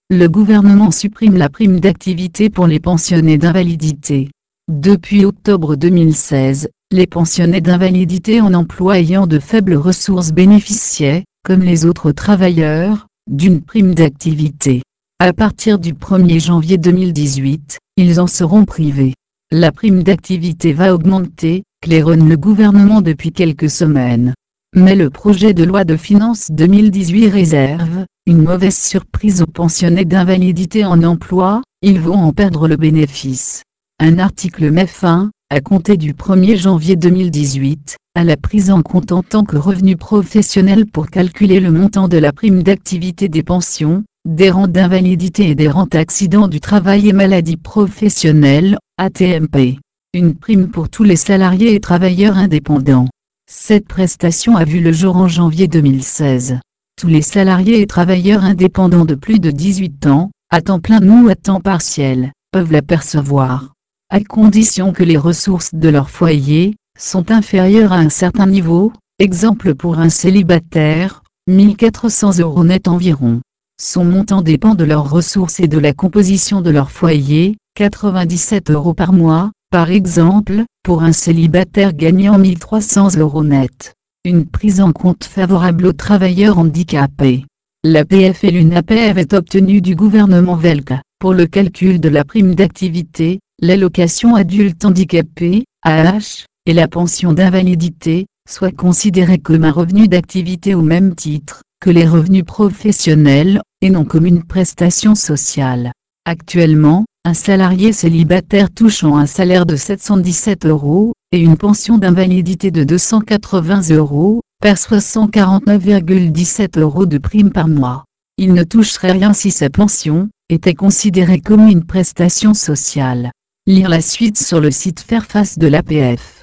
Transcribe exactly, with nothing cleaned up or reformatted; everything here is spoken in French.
Le gouvernement supprime la prime d'activité pour les pensionnés d'invalidité. Depuis octobre deux mille seize, les pensionnés d'invalidité en emploi ayant de faibles ressources bénéficiaient, comme les autres travailleurs, d'une prime d'activité. À partir du premier janvier deux mille dix-huit, ils en seront privés. La prime d'activité va augmenter, claironne le gouvernement depuis quelques semaines. Mais le projet de loi de finances deux mille dix-huit réserve une mauvaise surprise aux pensionnés d'invalidité en emploi, ils vont en perdre le bénéfice. Un article met fin, à compter du premier janvier deux mille dix-huit, à la prise en compte en tant que revenu professionnel pour calculer le montant de la prime d'activité des pensions, des rentes d'invalidité et des rentes accidents du travail et maladies professionnelles, A T M P. Une prime pour tous les salariés et travailleurs indépendants. Cette prestation a vu le jour en janvier deux mille seize. Tous les salariés et travailleurs indépendants de plus de dix-huit ans, à temps plein ou à temps partiel, peuvent la percevoir, à condition que les ressources de leur foyer sont inférieures à un certain niveau, exemple pour un célibataire, mille quatre cents euros net environ. Son montant dépend de leurs ressources et de la composition de leur foyer, quatre-vingt-dix-sept euros par mois, par exemple, pour un célibataire gagnant mille trois cents euros net. Une prise en compte favorable aux travailleurs handicapés. L'A P F et l'U N A P E avaient obtenu du gouvernement belge, pour le calcul de la prime d'activité, l'allocation adulte handicapé, A H, et la pension d'invalidité, soit considérées comme un revenu d'activité au même titre que les revenus professionnels, et non comme une prestation sociale. Actuellement, un salarié célibataire touchant un salaire de sept cent dix-sept euros, et une pension d'invalidité de deux cent quatre-vingts euros, perçoit cent quarante-neuf virgule dix-sept euros de prime par mois. Il ne toucherait rien si sa pension était considérée comme une prestation sociale. Lire la suite sur le site Fairface de l'A P F.